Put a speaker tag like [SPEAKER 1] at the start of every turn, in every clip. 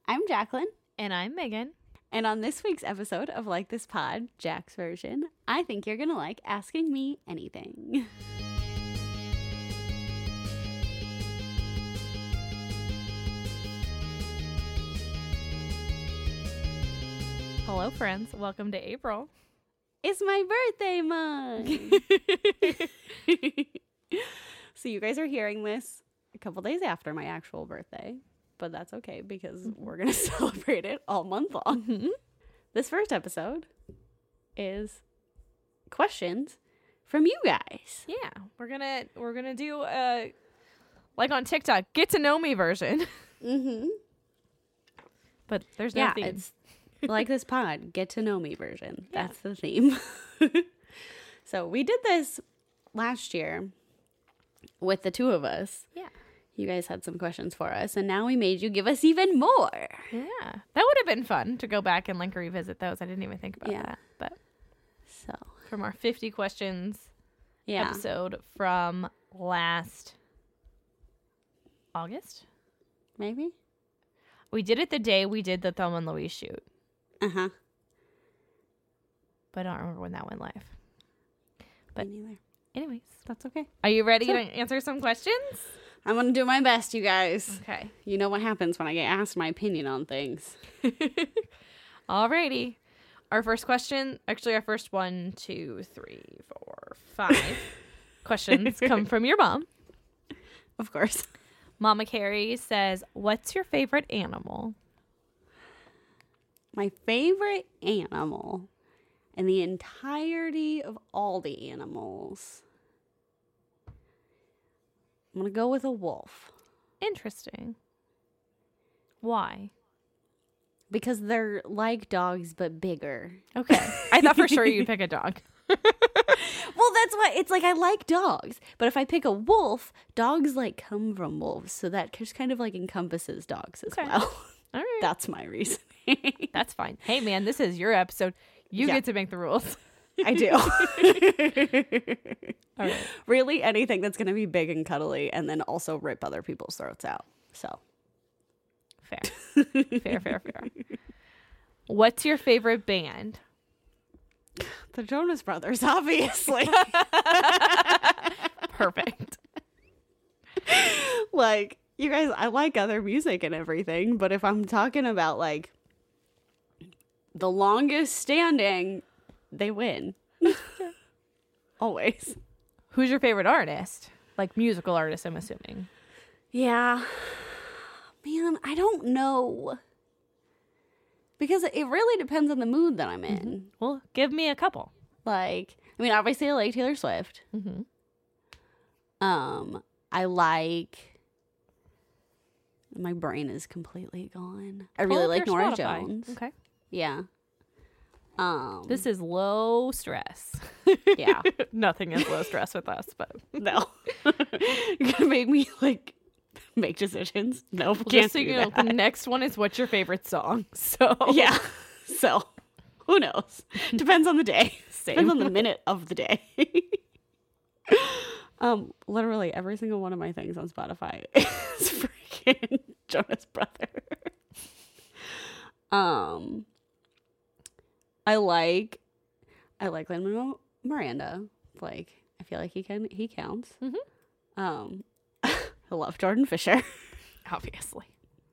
[SPEAKER 1] I'm Jacqueline,
[SPEAKER 2] And I'm Megan.
[SPEAKER 1] and on this week's episode of Like This Pod, Jack's version, I think you're gonna like asking me anything.
[SPEAKER 2] Hello, friends. Welcome to April.
[SPEAKER 1] It's my birthday month! So you guys are hearing this a couple days after my actual birthday, but that's okay because we're gonna celebrate it all month long. This first episode is questions from you guys.
[SPEAKER 2] Yeah, we're gonna do like on TikTok, get to know me version.
[SPEAKER 1] Mm-hmm.
[SPEAKER 2] But there's no
[SPEAKER 1] Yeah,
[SPEAKER 2] theme.
[SPEAKER 1] it's Like This Pod, get to know me version.
[SPEAKER 2] Yeah.
[SPEAKER 1] That's the theme. So we did this last year with the two of us.
[SPEAKER 2] Yeah.
[SPEAKER 1] You guys had some questions for us, and now we made you give us even more.
[SPEAKER 2] Yeah, that would have been fun to go back and like revisit those. I didn't even think about
[SPEAKER 1] Yeah.
[SPEAKER 2] that. But
[SPEAKER 1] So,
[SPEAKER 2] from our 50 questions
[SPEAKER 1] yeah.
[SPEAKER 2] episode from last August,
[SPEAKER 1] Maybe?
[SPEAKER 2] we did it the day we did the Thelma and Louise shoot,
[SPEAKER 1] Uh-huh.
[SPEAKER 2] but I don't remember when that went live. But-
[SPEAKER 1] Me neither.
[SPEAKER 2] Anyways,
[SPEAKER 1] That's okay.
[SPEAKER 2] are you ready
[SPEAKER 1] So-
[SPEAKER 2] to answer some questions?
[SPEAKER 1] I'm going to do my best, you guys.
[SPEAKER 2] Okay.
[SPEAKER 1] You know what happens when I get asked my opinion on things.
[SPEAKER 2] Alrighty. Our first question, actually our first 1, 2, 3, 4, 5 questions come from your mom.
[SPEAKER 1] Of course.
[SPEAKER 2] Mama Carrie says, what's your favorite animal?
[SPEAKER 1] My favorite animal in the entirety of all the animals, I'm going to go with a wolf
[SPEAKER 2] Interesting. Why?
[SPEAKER 1] because they're like dogs but bigger.
[SPEAKER 2] Okay. I thought for sure you'd pick a dog.
[SPEAKER 1] Well, that's why it's like I like dogs, but if I pick a wolf, dogs like come from wolves, so that just kind of like encompasses dogs as
[SPEAKER 2] Okay.
[SPEAKER 1] well.
[SPEAKER 2] All right.
[SPEAKER 1] That's my reasoning.
[SPEAKER 2] That's fine. Hey, man, this is your episode. You
[SPEAKER 1] Yeah.
[SPEAKER 2] get to make the rules.
[SPEAKER 1] I do.
[SPEAKER 2] All right.
[SPEAKER 1] Really, anything that's going to be big and cuddly and then also rip other people's throats out. So,
[SPEAKER 2] Fair. Fair. What's your favorite band?
[SPEAKER 1] the Jonas Brothers, obviously.
[SPEAKER 2] Perfect.
[SPEAKER 1] Like, you guys, I like other music and everything, but if I'm talking about like the longest standing, they win. Always.
[SPEAKER 2] Who's your favorite artist? Like musical artist, I'm assuming.
[SPEAKER 1] Yeah. Man, I don't know. Because it really depends on the mood that I'm in.
[SPEAKER 2] Well, give me a couple.
[SPEAKER 1] Like, I mean, obviously I like Taylor Swift.
[SPEAKER 2] Mm-hmm.
[SPEAKER 1] I like, my brain is completely gone. I really like Nora Jones.
[SPEAKER 2] Okay.
[SPEAKER 1] Yeah.
[SPEAKER 2] This is low stress.
[SPEAKER 1] Yeah.
[SPEAKER 2] Nothing is low stress with us, but
[SPEAKER 1] No. You're gonna make me like make decisions. Nope,
[SPEAKER 2] well,
[SPEAKER 1] can't
[SPEAKER 2] just so
[SPEAKER 1] do
[SPEAKER 2] you know,
[SPEAKER 1] that.
[SPEAKER 2] the next one is what's your favorite song. So
[SPEAKER 1] Yeah. So who knows? Depends on the day. Depends
[SPEAKER 2] same.
[SPEAKER 1] on the minute of the day. Literally every single one of my things on Spotify is freaking Jonas Brothers. I like Lin-Manuel Miranda. Like, I feel like he counts.
[SPEAKER 2] Mhm.
[SPEAKER 1] I love Jordan Fisher.
[SPEAKER 2] Obviously.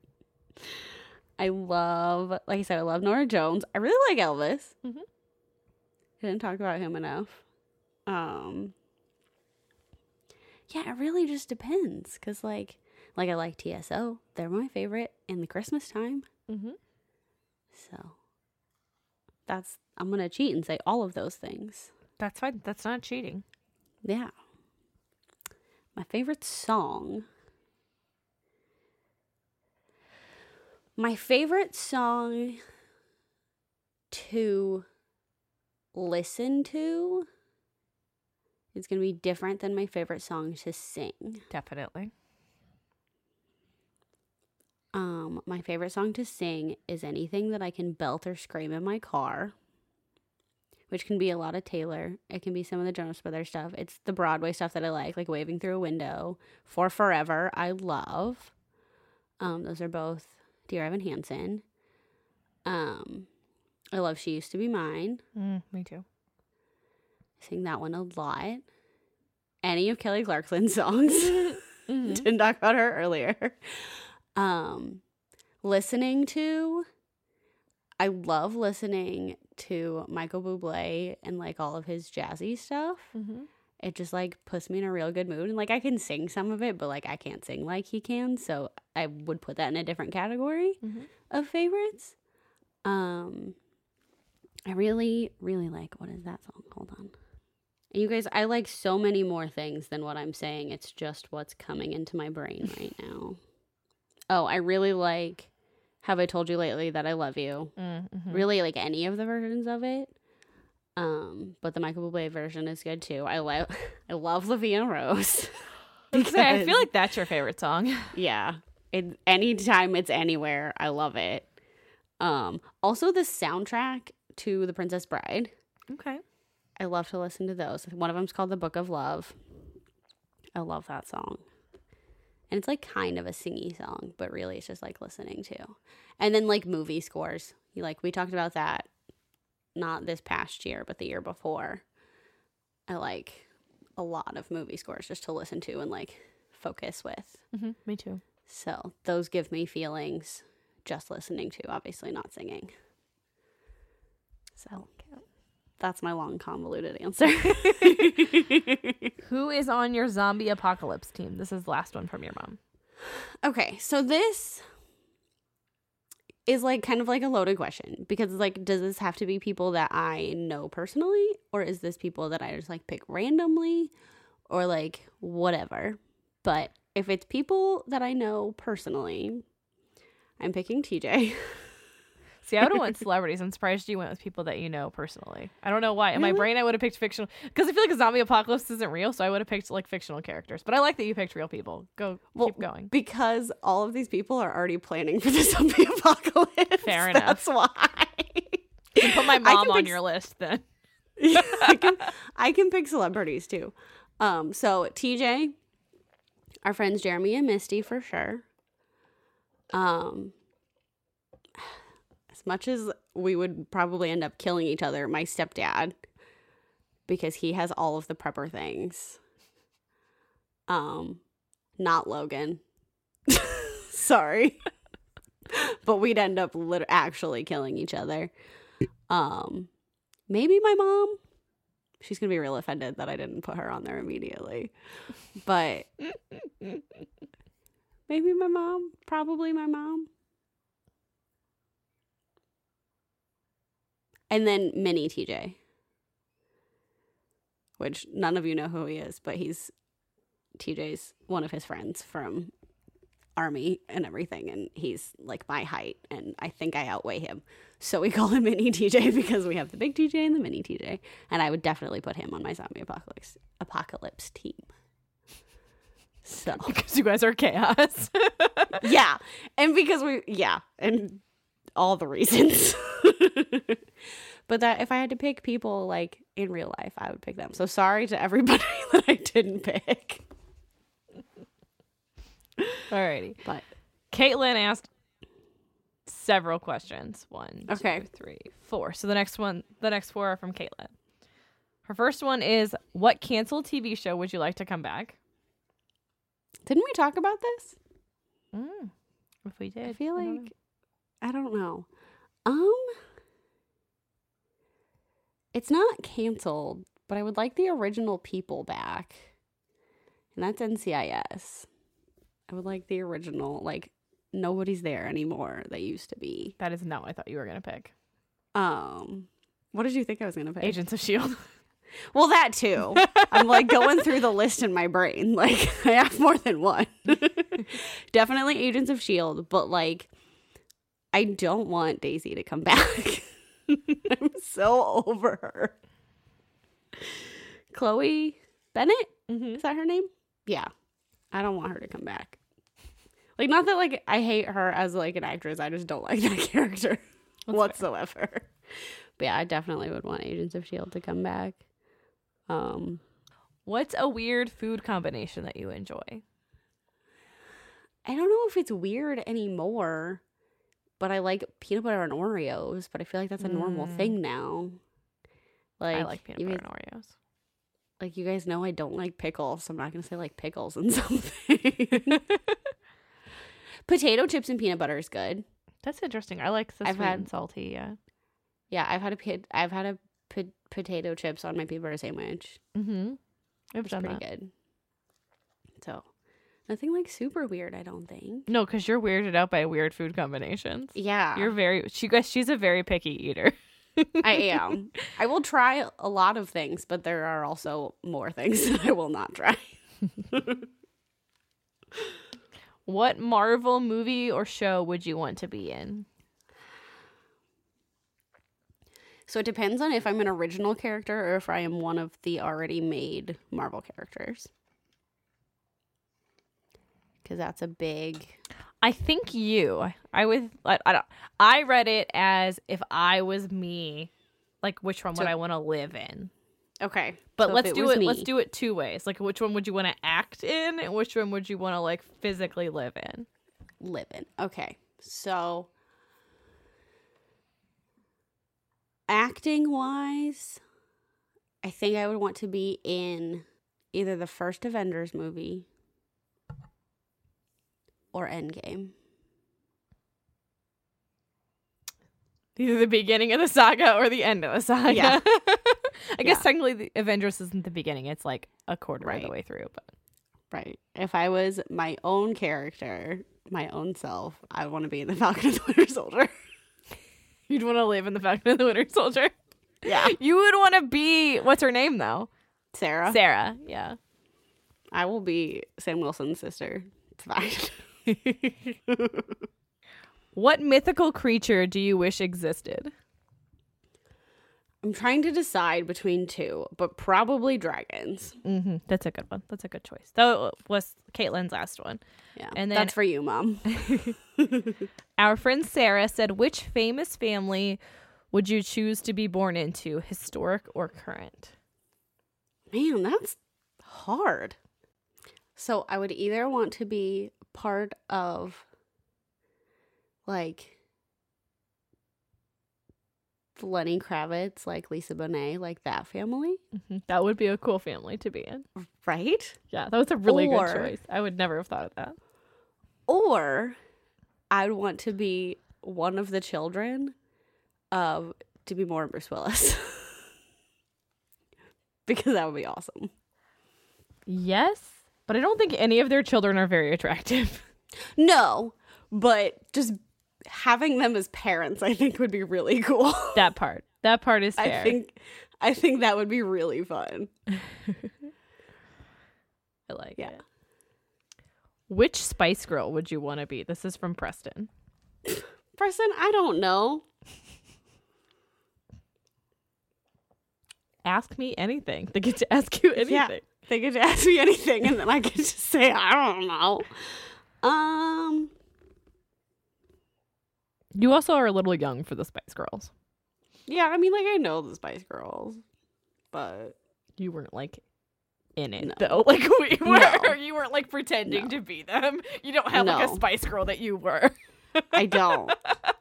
[SPEAKER 1] I love, like I said, I love Nora Jones. I really like Elvis.
[SPEAKER 2] Mhm.
[SPEAKER 1] I didn't talk about him enough. Yeah, it really just depends. Cause like I like TSO. They're my favorite in the Christmas time.
[SPEAKER 2] Mm-hmm.
[SPEAKER 1] So I'm gonna cheat and say all of those things.
[SPEAKER 2] That's fine. That's not cheating.
[SPEAKER 1] Yeah. My favorite song. My favorite song to listen to is going to be different than my favorite song to sing.
[SPEAKER 2] Definitely.
[SPEAKER 1] My favorite song to sing is anything that I can belt or scream in my car, which can be a lot of Taylor. It can be some of the Jonas Brothers stuff. It's the Broadway stuff that I like Waving Through a Window. For Forever, I love. Those are both Dear Evan Hansen. I love She Used to Be Mine.
[SPEAKER 2] Me too.
[SPEAKER 1] I sing that one a lot. Any of Kelly Clarkson's songs. Didn't talk about her earlier. Listening to, I love listening to Michael Bublé and like all of his jazzy stuff. It just like puts me in a real good mood. And like I can sing some of it, but like I can't sing like he can. So I would put that in a different category of favorites. I really, really like, what is that song? Hold on. You guys, I like so many more things than what I'm saying. It's just what's coming into my brain right now. Oh, I really like Have I Told You Lately That I Love You. Really like any of the versions of it. But the Michael Bublé version is good too. I love La Vie en Rose.
[SPEAKER 2] I feel like that's your favorite song.
[SPEAKER 1] Yeah. Anytime it's anywhere, I love it. Also the soundtrack to The Princess Bride.
[SPEAKER 2] Okay.
[SPEAKER 1] I love to listen to those. One of them's called The Book of Love. I love that song. And it's like kind of a singy song, but really it's just like listening to. And then like movie scores. We talked about that not this past year, but the year before. I like a lot of movie scores just to listen to and like focus with.
[SPEAKER 2] Me too.
[SPEAKER 1] So those give me feelings just listening to, obviously not singing. So that's my long convoluted answer.
[SPEAKER 2] Who is on your zombie apocalypse team? This is the last one from your mom.
[SPEAKER 1] Okay, so this is like kind of like a loaded question because like, does this have to be people that I know personally, or is this people that I just like pick randomly, or like whatever? But if it's people that I know personally, I'm picking TJ.
[SPEAKER 2] See, I would have went celebrities. I'm surprised you went with people that you know personally. I don't know why. In my brain, I would have picked fictional, because I feel like a zombie apocalypse isn't real, so I would have picked like fictional characters. But I like that you picked real people. Keep going.
[SPEAKER 1] Because all of these people are already planning for the zombie apocalypse.
[SPEAKER 2] Fair enough.
[SPEAKER 1] That's why.
[SPEAKER 2] You can put my mom on your list then.
[SPEAKER 1] Yeah, I can pick celebrities too. So TJ, our friends Jeremy and Misty for sure. As much as we would probably end up killing each other, my stepdad, because he has all of the prepper things. Not Logan. Sorry. But we'd end up actually killing each other. Maybe my mom. She's going to be real offended that I didn't put her on there immediately. But maybe my mom. Probably my mom. And then Mini TJ, which none of you know who he is, but he's TJ's one of his friends from Army and everything. And he's like my height, and I think I outweigh him. So we call him Mini TJ because we have the big TJ and the Mini TJ. And I would definitely put him on my zombie apocalypse team. So
[SPEAKER 2] because you guys are chaos.
[SPEAKER 1] Yeah. And because and all the reasons. But that if I had to pick people like in real life, I would pick them. So sorry to everybody that I didn't pick.
[SPEAKER 2] Alrighty.
[SPEAKER 1] But
[SPEAKER 2] Caitlin asked several questions. 1, 2,
[SPEAKER 1] Okay.
[SPEAKER 2] 3, 4. So the next 4 are from Caitlin. Her first one is, what canceled TV show would you like to come back?
[SPEAKER 1] Didn't we talk about this?
[SPEAKER 2] If we did.
[SPEAKER 1] I feel like I don't know. It's not canceled, but I would like the original people back. And that's NCIS. I would like the original, like, nobody's there anymore that used to be.
[SPEAKER 2] That is not what I thought you were going to pick.
[SPEAKER 1] What did you think I was going to pick?
[SPEAKER 2] Agents of S.H.I.E.L.D.
[SPEAKER 1] Well, that too. I'm like going through the list in my brain. Like, I have more than one. Definitely Agents of S.H.I.E.L.D., but like, I don't want Daisy to come back. I'm so over her. Chloe Bennett? Is that her name? Yeah. I don't want her to come back. Like, not that like I hate her as like an actress. I just don't like that character whatsoever. But yeah, I definitely would want Agents of S.H.I.E.L.D. to come back.
[SPEAKER 2] What's a weird food combination that you enjoy?
[SPEAKER 1] I don't know if it's weird anymore. but I like peanut butter and Oreos, but I feel like that's a normal thing now. Like,
[SPEAKER 2] I like peanut butter and Oreos.
[SPEAKER 1] Like, you guys know I don't like pickles, so I'm not going to say like pickles and something. Potato chips and peanut butter is good.
[SPEAKER 2] That's interesting. I like the sweet and salty, yeah.
[SPEAKER 1] Yeah, I've had a potato chips on my peanut butter sandwich.
[SPEAKER 2] Mm-hmm.
[SPEAKER 1] It's pretty good. So, nothing like super weird, I don't think.
[SPEAKER 2] No, because you're weirded out by weird food combinations.
[SPEAKER 1] Yeah.
[SPEAKER 2] She's a very picky eater.
[SPEAKER 1] I am. I will try a lot of things, but there are also more things that I will not try.
[SPEAKER 2] What Marvel movie or show would you want to be in?
[SPEAKER 1] So it depends on if I'm an original character or if I am one of the already made Marvel characters. Because that's a big...
[SPEAKER 2] I think I read it as if I was me, like which one would I want to live in?
[SPEAKER 1] Okay.
[SPEAKER 2] But let's do it two ways. Like, which one would you want to act in and which one would you want to like physically live in?
[SPEAKER 1] Okay. So acting wise, I think I would want to be in either the first Avengers movie or Endgame.
[SPEAKER 2] Either the beginning of the saga or the end of the saga.
[SPEAKER 1] Yeah.
[SPEAKER 2] I guess technically the Avengers isn't the beginning. It's like a quarter of the way through. But
[SPEAKER 1] right. If I was my own character, my own self, I would want to be in the Falcon and the Winter Soldier.
[SPEAKER 2] You'd want to live in the Falcon and the Winter Soldier?
[SPEAKER 1] Yeah.
[SPEAKER 2] You would want to be... What's her name, though?
[SPEAKER 1] Sarah.
[SPEAKER 2] Sarah, yeah.
[SPEAKER 1] I will be Sam Wilson's sister. It's fine.
[SPEAKER 2] What mythical creature do you wish existed?
[SPEAKER 1] I'm trying to decide between two, but probably dragons.
[SPEAKER 2] Mm-hmm. That's a good one. That's a good choice. That was Caitlin's last one.
[SPEAKER 1] Yeah,
[SPEAKER 2] and then,
[SPEAKER 1] that's for you, Mom.
[SPEAKER 2] Our friend Sarah said, which famous family would you choose to be born into, historic or current?
[SPEAKER 1] Man, that's hard. So I would either want to be part of, like, Lenny Kravitz, like Lisa Bonet, like that family.
[SPEAKER 2] Mm-hmm. That would be a cool family to be in.
[SPEAKER 1] Right?
[SPEAKER 2] Yeah, that was a really good choice. I would never have thought of that.
[SPEAKER 1] Or I'd want to be one of the children of Demi Moore and Bruce Willis. Because that would be awesome.
[SPEAKER 2] Yes, but I don't think any of their children are very attractive.
[SPEAKER 1] No, but just having them as parents, I think, would be really cool.
[SPEAKER 2] That part is fair.
[SPEAKER 1] I think that would be really fun.
[SPEAKER 2] I like it. Which Spice Girl would you want to be? This is from Preston.
[SPEAKER 1] Preston, I don't know.
[SPEAKER 2] Ask me anything. They get to ask you anything.
[SPEAKER 1] Yeah, they get to ask me anything, and then I get to say, I don't know.
[SPEAKER 2] You also are a little young for the Spice Girls.
[SPEAKER 1] Yeah, I mean, like, I know the Spice Girls, but
[SPEAKER 2] you weren't, like, in it,
[SPEAKER 1] no.
[SPEAKER 2] though. Like, we were.
[SPEAKER 1] No.
[SPEAKER 2] You weren't, like, pretending to be them. You don't have, like, a Spice Girl that you were.
[SPEAKER 1] I don't.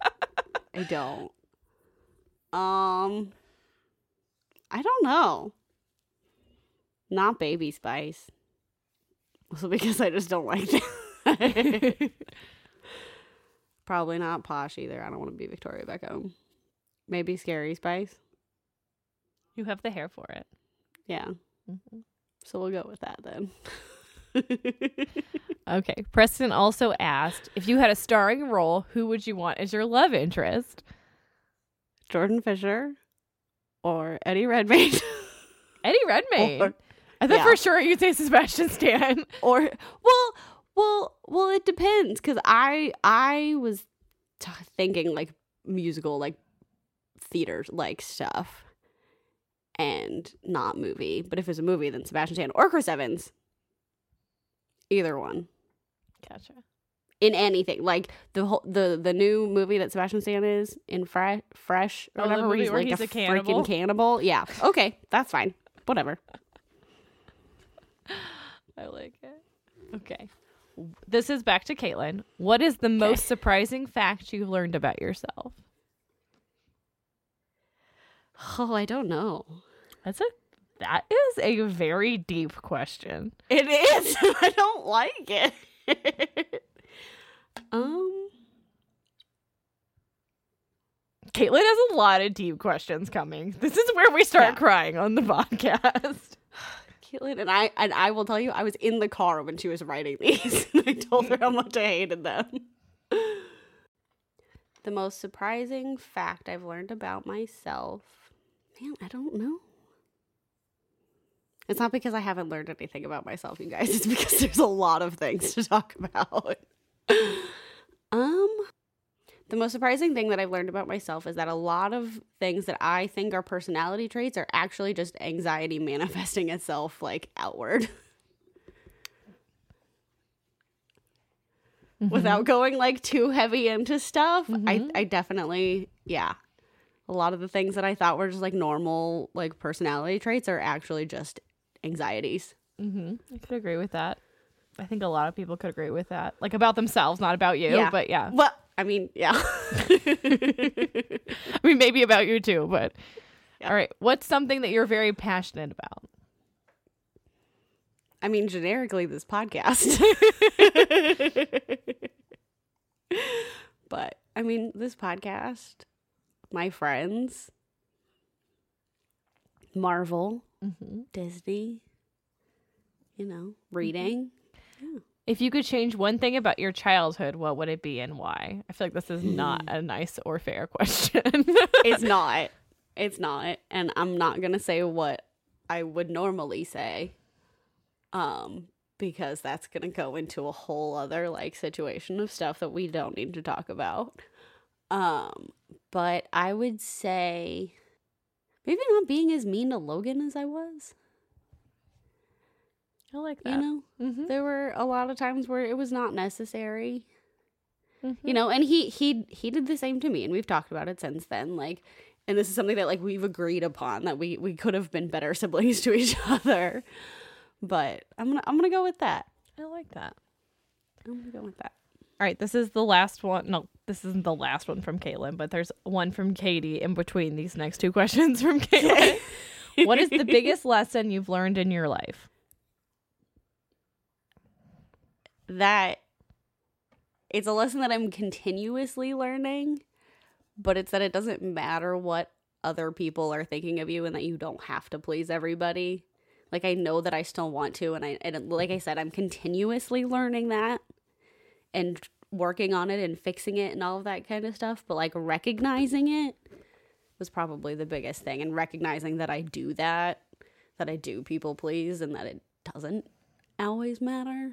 [SPEAKER 1] I don't know. Not Baby Spice. Also because I just don't like that. Probably not Posh either. I don't want to be Victoria Beckham. Maybe Scary Spice.
[SPEAKER 2] You have the hair for it.
[SPEAKER 1] Yeah.
[SPEAKER 2] Mm-hmm.
[SPEAKER 1] So we'll go with that then.
[SPEAKER 2] Okay. Preston also asked, if you had a starring role, who would you want as your love interest?
[SPEAKER 1] Jordan Fisher or Eddie Redmayne.
[SPEAKER 2] Eddie Redmayne? I thought for sure you'd say Sebastian Stan.
[SPEAKER 1] Or, well, it depends. Because I was thinking, like, musical, like, theater, like, stuff. And not movie. But if it's a movie, then Sebastian Stan or Chris Evans. Either one.
[SPEAKER 2] Gotcha.
[SPEAKER 1] In anything. Like, the new movie that Sebastian Stan is in Fresh or whatever, where he's like a freaking cannibal. Yeah. Okay. That's fine. Whatever.
[SPEAKER 2] I like it. Okay. This is back to Caitlin. What is the most surprising fact you've learned about yourself?
[SPEAKER 1] Oh, I don't know.
[SPEAKER 2] That is a very deep question.
[SPEAKER 1] It is. I don't like it.
[SPEAKER 2] Caitlin has a lot of deep questions coming. This is where we start crying on the podcast.
[SPEAKER 1] Caitlin and I will tell you, I was in the car when she was writing these, and I told her how much I hated them. The most surprising fact I've learned about myself, man, I don't know. It's not because I haven't learned anything about myself, you guys. It's because there's a lot of things to talk about. The most surprising thing that I've learned about myself is that a lot of things that I think are personality traits are actually just anxiety manifesting itself like outward. Without going like too heavy into stuff, I definitely, a lot of the things that I thought were just like normal like personality traits are actually just anxieties.
[SPEAKER 2] I could agree with that. I think a lot of people could agree with that. Like about themselves, not about you, but yeah.
[SPEAKER 1] Well, I mean, yeah.
[SPEAKER 2] I mean, maybe about you too, but all right. What's something that you're very passionate about?
[SPEAKER 1] I mean, generically, this podcast. But, I mean, this podcast, my friends, Marvel, Disney, reading. Yeah.
[SPEAKER 2] If you could change one thing about your childhood, what would it be and why? I feel like this is not a nice or fair question.
[SPEAKER 1] It's not. It's not. And I'm not going to say what I would normally say. Because that's going to go into a whole other like situation of stuff that we don't need to talk about. But I would say maybe not being as mean to Logan as I was.
[SPEAKER 2] I like that.
[SPEAKER 1] There were a lot of times where it was not necessary. And he did the same to me, and we've talked about it since then. Like, and this is something that like we've agreed upon that we could have been better siblings to each other. But I'm gonna go with that.
[SPEAKER 2] I like that.
[SPEAKER 1] I'm gonna go with that.
[SPEAKER 2] All right, this is the last one. No, this isn't the last one from Caitlin, but there's one from Katie in between these next two questions from Caitlin. What is the biggest lesson you've learned in your life?
[SPEAKER 1] That it's a lesson that I'm continuously learning, but it's that it doesn't matter what other people are thinking of you and that you don't have to please everybody. Like, I know that I still want to, and like I said, I'm continuously learning that and working on it and fixing it and all of that kind of stuff, but like recognizing it was probably the biggest thing, and recognizing that I do that I do people please, and that it doesn't always matter.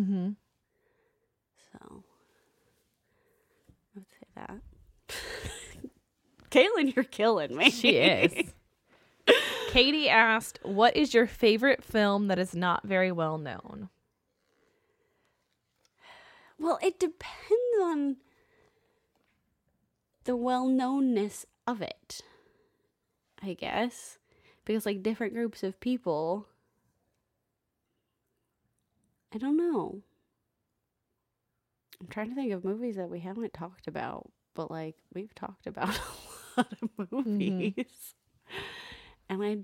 [SPEAKER 1] So I would say that. Caitlin, you're killing me.
[SPEAKER 2] She is. Katie asked, what is your favorite film that is not very well known?
[SPEAKER 1] Well, it depends on the well-knownness of it, I guess. Because, like, different groups of people, I don't know. I'm trying to think of movies that we haven't talked about, but, like, we've talked about a lot of movies. And I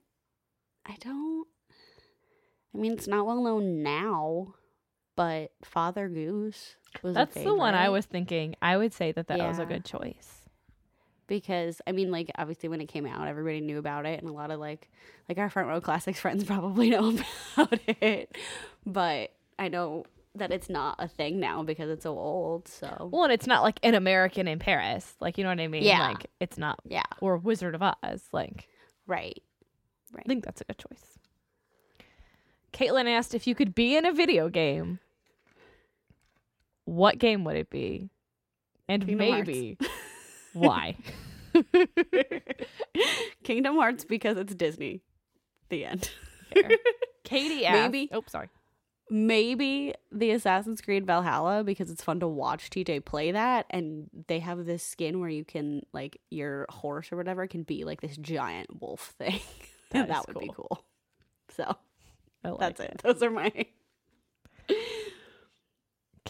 [SPEAKER 1] mean, it's not well known now, but Father Goose was
[SPEAKER 2] That's the one I was thinking. I would say that was a good choice.
[SPEAKER 1] Because, I mean, like, obviously when it came out, everybody knew about it, and a lot of, like our Front Row Classics friends probably know about it. But I know that it's not a thing now because it's so old, so.
[SPEAKER 2] Well, and it's not, like, An American in Paris. Like, you know what I mean?
[SPEAKER 1] Yeah.
[SPEAKER 2] Like, it's not.
[SPEAKER 1] Yeah.
[SPEAKER 2] Or Wizard of Oz. Like.
[SPEAKER 1] Right.
[SPEAKER 2] I think that's a good choice. Caitlin asked if you could be in a video game, what game would it be? And
[SPEAKER 1] Kingdom
[SPEAKER 2] maybe why?
[SPEAKER 1] Kingdom Hearts because it's Disney. The end.
[SPEAKER 2] Fair. Katie asked. Maybe
[SPEAKER 1] the Assassin's Creed Valhalla because it's fun to watch TJ play that, and they have this skin where you can, like, your horse or whatever can be like this giant wolf thing. That would be cool. So that's it. Those are my.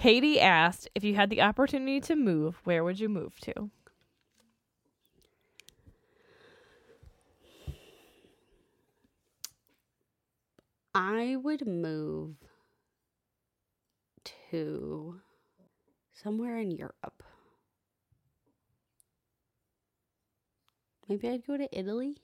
[SPEAKER 2] Katie asked, if you had the opportunity to move, where would you move to?
[SPEAKER 1] I would move to somewhere in Europe. Maybe I'd go to Italy.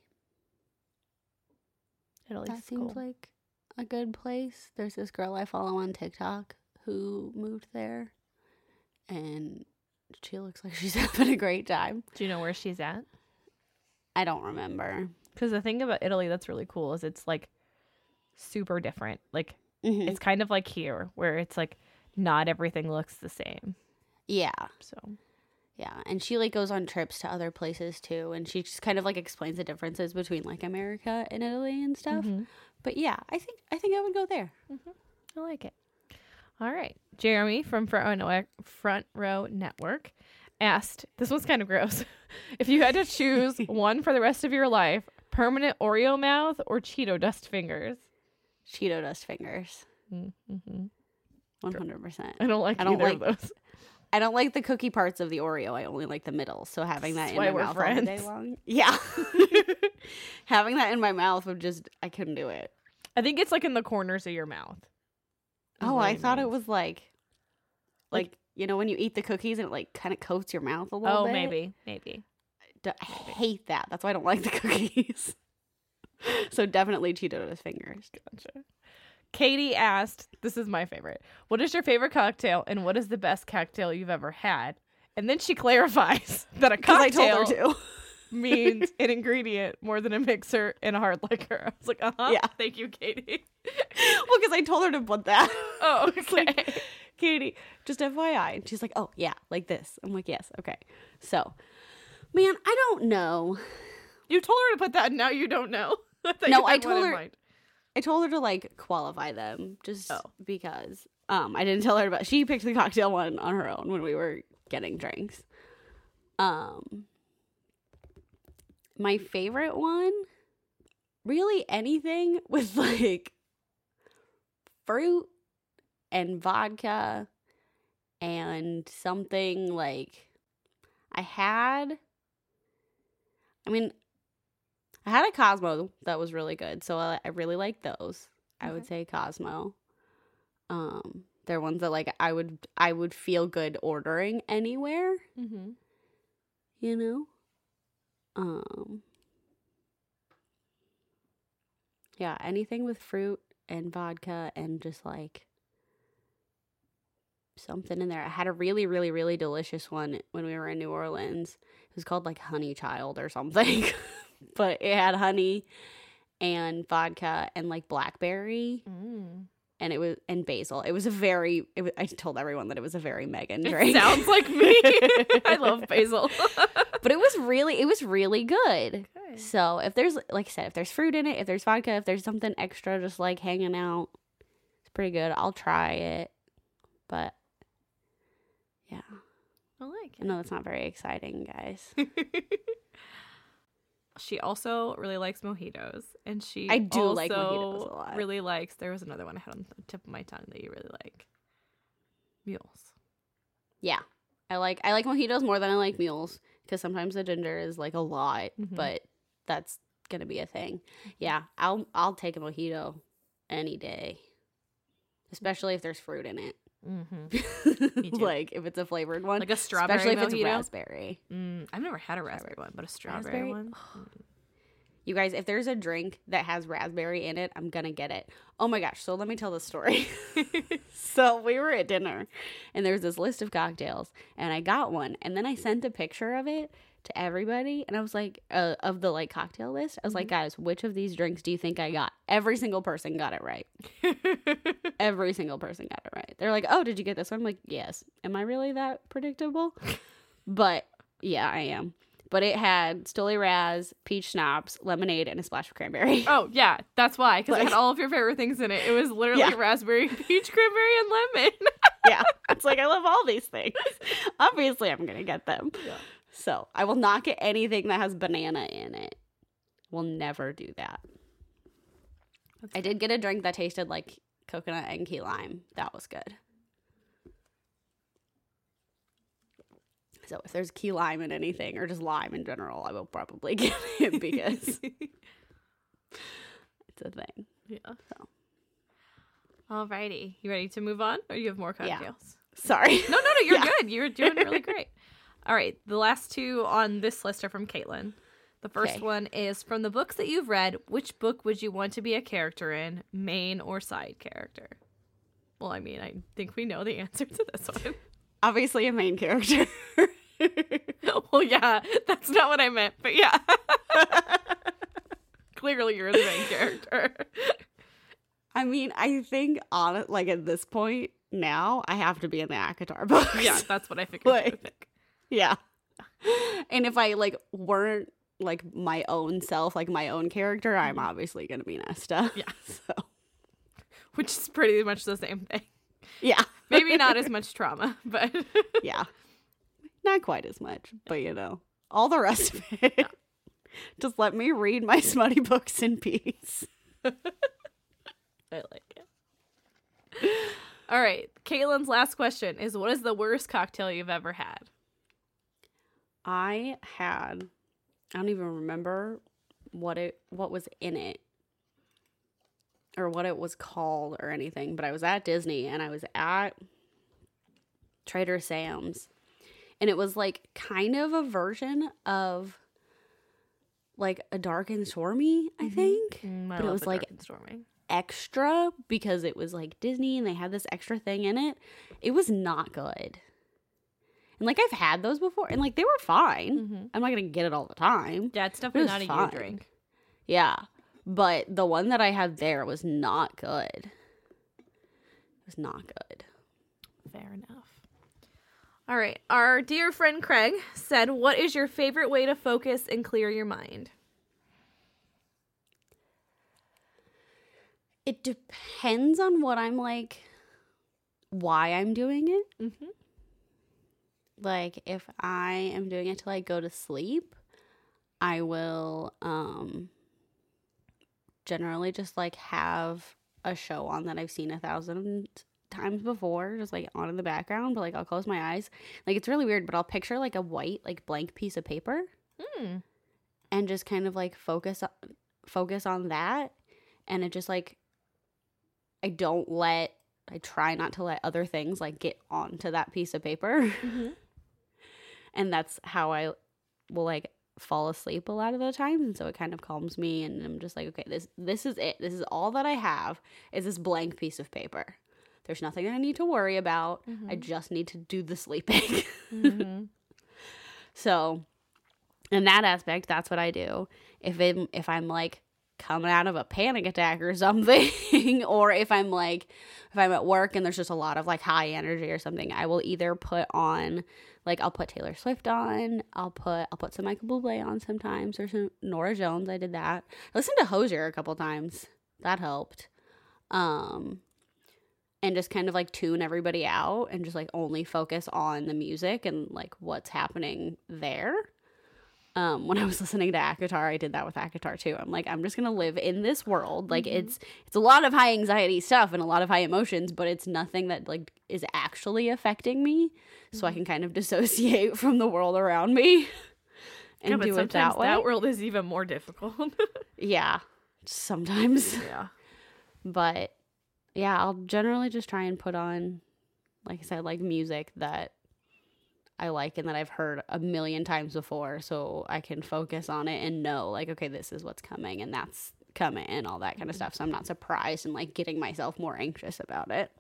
[SPEAKER 2] Italy's
[SPEAKER 1] That seems
[SPEAKER 2] cool.
[SPEAKER 1] like a good place. There's this girl I follow on TikTok who moved there, and she looks like she's having a great time.
[SPEAKER 2] Do you know where she's at?
[SPEAKER 1] I don't remember.
[SPEAKER 2] Because the thing about Italy that's really cool is it's like super different. Like
[SPEAKER 1] Mhm.
[SPEAKER 2] it's kind of like here where it's like not everything looks the same.
[SPEAKER 1] Yeah.
[SPEAKER 2] So
[SPEAKER 1] Yeah, and she like goes on trips to other places too, and she just kind of like explains the differences between like America and Italy and stuff.
[SPEAKER 2] Mhm.
[SPEAKER 1] But yeah, I think I would go there.
[SPEAKER 2] I like it. All right. Jeremy from Front Row Network asked, this one's kind of gross. If you had to choose one for the rest of your life, permanent Oreo mouth or Cheeto dust fingers?
[SPEAKER 1] Cheeto dust fingers,
[SPEAKER 2] Mm-hmm.
[SPEAKER 1] 100%.
[SPEAKER 2] I don't like
[SPEAKER 1] I don't
[SPEAKER 2] either
[SPEAKER 1] like-
[SPEAKER 2] of those.
[SPEAKER 1] I don't like the cookie parts of the Oreo. I only like the middle. So having that
[SPEAKER 2] That's
[SPEAKER 1] in
[SPEAKER 2] why
[SPEAKER 1] my
[SPEAKER 2] we're
[SPEAKER 1] mouth all the day
[SPEAKER 2] friends.
[SPEAKER 1] long, yeah, having that in my mouth would just I couldn't do it.
[SPEAKER 2] I think it's like in the corners of your mouth. is
[SPEAKER 1] Oh,
[SPEAKER 2] what
[SPEAKER 1] I thought it
[SPEAKER 2] means.
[SPEAKER 1] was like you know when you eat the cookies and it like kind of coats your mouth a little
[SPEAKER 2] Oh,
[SPEAKER 1] bit.
[SPEAKER 2] maybe.
[SPEAKER 1] I hate that. That's why I don't like the cookies. So definitely Cheeto dust fingers.
[SPEAKER 2] Gotcha. Katie asked, this is my favorite. What is your favorite cocktail and what is the best cocktail you've ever had? And then she clarifies that a
[SPEAKER 1] Because I
[SPEAKER 2] cocktail
[SPEAKER 1] told her to.
[SPEAKER 2] means an ingredient more than a mixer and a hard liquor. I was like,
[SPEAKER 1] Yeah.
[SPEAKER 2] Thank you, Katie.
[SPEAKER 1] Well, because I told her to put that.
[SPEAKER 2] Oh,
[SPEAKER 1] It's
[SPEAKER 2] okay.
[SPEAKER 1] like, Katie, just FYI. And she's like, oh, yeah, like this. I'm like, yes, okay. So, man, I don't know.
[SPEAKER 2] You told her to put that and now you don't know. I thought
[SPEAKER 1] No,
[SPEAKER 2] you had
[SPEAKER 1] I
[SPEAKER 2] one
[SPEAKER 1] told
[SPEAKER 2] in
[SPEAKER 1] her-
[SPEAKER 2] mind.
[SPEAKER 1] I told her to, like, qualify them just
[SPEAKER 2] Oh.
[SPEAKER 1] because I didn't tell her about... She picked the cocktail one on her own when we were getting drinks. My favorite one, really anything with, like, fruit and vodka and something, like... I had a Cosmo that was really good, so I really like those. I would say Cosmo. They're ones that like I would feel good ordering anywhere,
[SPEAKER 2] Mm-hmm.
[SPEAKER 1] you know. Yeah, anything with fruit and vodka and just like something in there. I had a really, really, really delicious one when we were in New Orleans. It was called like Honey Child or something. But it had honey and vodka and like blackberry and it was and basil. It was I told everyone that it was a very Megan drink.
[SPEAKER 2] It sounds like me. I love basil.
[SPEAKER 1] But it was really good. So if there's, like I said, if there's fruit in it, if there's vodka, if there's something extra just like hanging out, it's pretty good. I'll try it. But yeah,
[SPEAKER 2] I like
[SPEAKER 1] I know it's not very exciting, guys.
[SPEAKER 2] She also really likes mojitos, and
[SPEAKER 1] I do like mojitos a lot.
[SPEAKER 2] Really likes. There was another one I had on the tip of my tongue that you really like. Mules.
[SPEAKER 1] Yeah, I like mojitos more than I like mules because sometimes the ginger is like a lot,
[SPEAKER 2] Mhm.
[SPEAKER 1] but that's gonna be a thing. Yeah, I'll take a mojito any day, especially if there's fruit in it.
[SPEAKER 2] Mm-hmm. Me too.
[SPEAKER 1] Like if it's a flavored one,
[SPEAKER 2] Like a strawberry
[SPEAKER 1] especially if
[SPEAKER 2] mojito.
[SPEAKER 1] it's raspberry.
[SPEAKER 2] I've never had a raspberry one, but a strawberry
[SPEAKER 1] Raspberry?
[SPEAKER 2] one.
[SPEAKER 1] You guys, if there's a drink that has raspberry in it, I'm gonna get it. Oh my gosh, so let me tell the story. So we were at dinner and there's this list of cocktails and I got one and then I sent a picture of it to everybody and I was like, of the like cocktail list. I was like, guys, which of these drinks do you think I got? Every single person got it right. Every single person got it right. They're like, oh, did you get this one? I'm like, yes. Am I really that predictable? But yeah, I am. But it had Stoli Raz, peach schnapps, lemonade, and a splash of cranberry.
[SPEAKER 2] Oh, yeah, that's why, because it
[SPEAKER 1] Like-
[SPEAKER 2] had all of your favorite things in it. It was literally
[SPEAKER 1] Yeah.
[SPEAKER 2] raspberry, peach, cranberry, and lemon.
[SPEAKER 1] Yeah. It's like, I love all these things. Obviously, I'm going to get them.
[SPEAKER 2] Yeah.
[SPEAKER 1] So I will not get anything that has banana in it. Will never do that. I did get a drink that tasted like coconut and key lime. That was good. So if there's key lime in anything, or just lime in general, I will probably get it because it's a thing.
[SPEAKER 2] Yeah.
[SPEAKER 1] So.
[SPEAKER 2] Alrighty. You ready to move on? Or you have more cocktails?
[SPEAKER 1] Yeah. Sorry.
[SPEAKER 2] No, you're good. You're doing really great. All right. The last two on this list are from Caitlin. The first one is, from the books that you've read, which book would you want to be a character in, main or side character? Well, I mean, I think we know the answer to this one.
[SPEAKER 1] Obviously a main character.
[SPEAKER 2] Well, yeah, that's not what I meant, but yeah. Clearly you're the main character.
[SPEAKER 1] I mean, I think like at this point now, I have to be in the ACOTAR books.
[SPEAKER 2] Yeah, that's what I figured you would pick.
[SPEAKER 1] Yeah. And if I like weren't like my own self, like my own character, I'm obviously going to be Nesta.
[SPEAKER 2] Yeah.
[SPEAKER 1] So.
[SPEAKER 2] Which is pretty much the same thing.
[SPEAKER 1] Yeah.
[SPEAKER 2] Maybe not as much trauma, but.
[SPEAKER 1] Yeah. Not quite as much, but you know, all the rest of it. Yeah. Just let me read my smutty books in peace.
[SPEAKER 2] I like it. All right. Caitlin's last question is, what is the worst cocktail you've ever had?
[SPEAKER 1] I don't even remember what was in it or what it was called or anything, but I was at Disney and I was at Trader Sam's, and it was like kind of a version of like a Dark and Stormy, I think. But it was like extra because it was like Disney and they had this extra thing in it. It was not good. And like I've had those before and like they were fine. I'm not going to get it all the time.
[SPEAKER 2] Yeah, it's definitely not a you drink.
[SPEAKER 1] Yeah. But the one that I had there was not good. It was not good.
[SPEAKER 2] Fair enough. All right. Our dear friend Craig said, what is your favorite way to focus and clear your mind?
[SPEAKER 1] It depends on what I'm like, why I'm doing it. Like, if I am doing it to, like, go to sleep, I will generally just, like, have a show on that I've seen 1,000 times before, just, like, on in the background, but, like, I'll close my eyes. Like, it's really weird, but I'll picture, like, a white, like, blank piece of paper and just kind of, like, focus on that, and it just, like, I try not to let other things, like, get onto that piece of paper. And that's how I will, like, fall asleep a lot of the times. And so it kind of calms me. And I'm just like, okay, this is it. This is all that I have is this blank piece of paper. There's nothing that I need to worry about. I just need to do the sleeping. So in that aspect, that's what I do. If I'm, like, coming out of a panic attack or something, or if I'm at work and there's just a lot of, like, high energy or something, I will either put on, like, I'll put Taylor Swift on, I'll put some Michael Bublé on sometimes, or some Norah Jones. I did that. I listened to Hozier a couple times. That helped. And just kind of, like, tune everybody out and just, like, only focus on the music and, like, what's happening there. When I was listening to ACOTAR, I did that with ACOTAR too. I'm like, I'm just gonna live in this world. Like, it's a lot of high anxiety stuff and a lot of high emotions, but it's nothing that, like, is actually affecting me. So I can kind of dissociate from the world around me and do it that way.
[SPEAKER 2] That world is even more difficult.
[SPEAKER 1] Yeah, sometimes.
[SPEAKER 2] Yeah,
[SPEAKER 1] but yeah, I'll generally just try and put on, like I said, like, music that I like and that I've heard 1,000,000 times before, so I can focus on it and know, like, okay, this is what's coming and that's coming and all that kind of stuff, so I'm not surprised and, like, getting myself more anxious about it.